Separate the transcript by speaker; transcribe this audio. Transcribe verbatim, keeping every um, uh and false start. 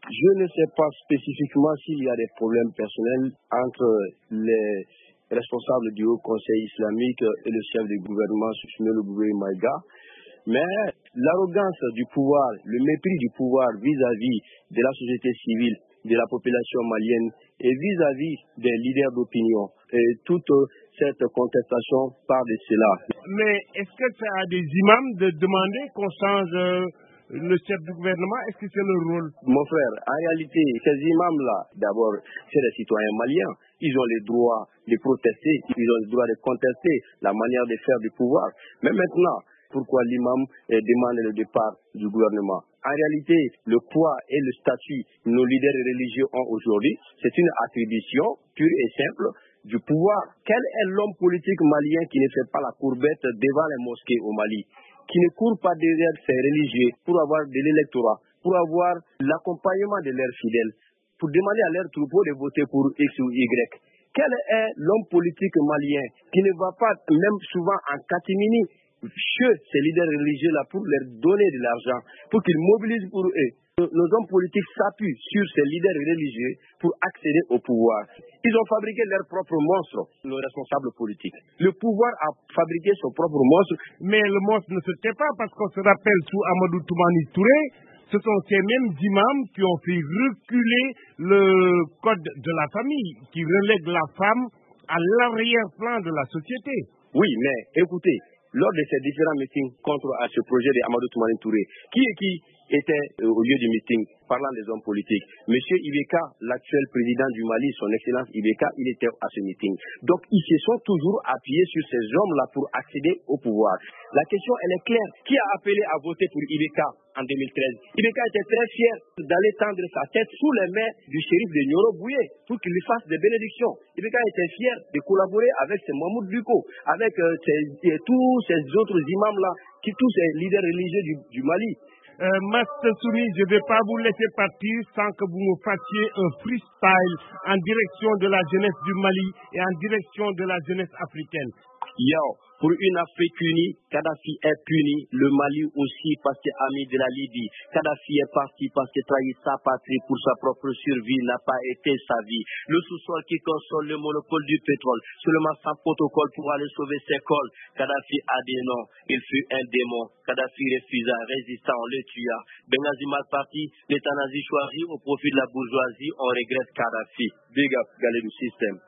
Speaker 1: Je ne sais pas spécifiquement s'il y a des problèmes personnels entre les responsables du Haut Conseil islamique et le chef du gouvernement, Souchine Louboué Maïga, mais l'arrogance du pouvoir, le mépris du pouvoir vis-à-vis de la société civile, de la population malienne et vis-à-vis des leaders d'opinion, et toute cette contestation part de cela.
Speaker 2: Mais est-ce que ça a des imams de demander qu'on change euh, le chef du gouvernement? Est-ce que c'est leur rôle?
Speaker 1: Mon frère, en réalité, ces imams-là, d'abord, c'est des citoyens maliens. Ils ont le droit de protester, ils ont le droit de contester la manière de faire du pouvoir. Mais maintenant, pourquoi l'imam eh, demande le départ du gouvernement? En réalité, le poids et le statut que nos leaders religieux ont aujourd'hui, c'est une attribution pure et simple du pouvoir. Quel est l'homme politique malien qui ne fait pas la courbette devant les mosquées au Mali, qui ne court pas derrière ses religieux pour avoir de l'électorat, pour avoir l'accompagnement de leurs fidèles, pour demander à leurs troupeaux de voter pour X ou Y? Quel est l'homme politique malien qui ne va pas, même souvent en catimini, chez ces leaders religieux-là pour leur donner de l'argent, pour qu'ils mobilisent pour eux? Nos hommes politiques s'appuient sur ces leaders religieux pour accéder au pouvoir. Ils ont fabriqué leur propre monstre, nos responsables politiques. Le pouvoir a fabriqué son propre monstre.
Speaker 2: Mais le monstre ne se tait pas, parce qu'on se rappelle sous Amadou Toumani Touré, ce sont ces mêmes imams qui ont fait reculer le code de la famille, qui relègue la femme à l'arrière-plan de la société.
Speaker 1: Oui, mais écoutez, lors de ces différents meetings contre à ce projet de Amadou Toumani Touré, qui est qui était au lieu du meeting, parlant des hommes politiques? Monsieur Ibeka, l'actuel président du Mali, son excellence Ibeka, il était à ce meeting. Donc, ils se sont toujours appuyés sur ces hommes-là pour accéder au pouvoir. La question, elle est claire. Qui a appelé à voter pour Ibeka en deux mille treize? Ibeka était très fier d'aller tendre sa tête sous les mains du shérif de Nioro Bouye pour qu'il lui fasse des bénédictions. Ibeka était fier de collaborer avec ses Mahmoud Duko, avec euh, ces, tous ces autres imams-là, qui, tous ces leaders religieux du, du Mali.
Speaker 2: Euh, Master Soumi, je ne vais pas vous laisser partir sans que vous me fassiez un freestyle en direction de la jeunesse du Mali et en direction de la jeunesse africaine.
Speaker 1: Yo, pour une Afrique unie, Kadhafi est puni, le Mali aussi parce que ami de la Libye. Kadhafi est parti parce que trahit sa patrie pour sa propre survie n'a pas été sa vie. Le sous-sol qui console le monopole du pétrole, seulement sans protocole pour aller sauver ses cols. Kadhafi a des noms, il fut un démon. Kadhafi refusa, résistant, on le tua. Benghazi mal parti, l'État nazi choisi au profit de la bourgeoisie, on regrette Kadhafi. Big up, Galé du système.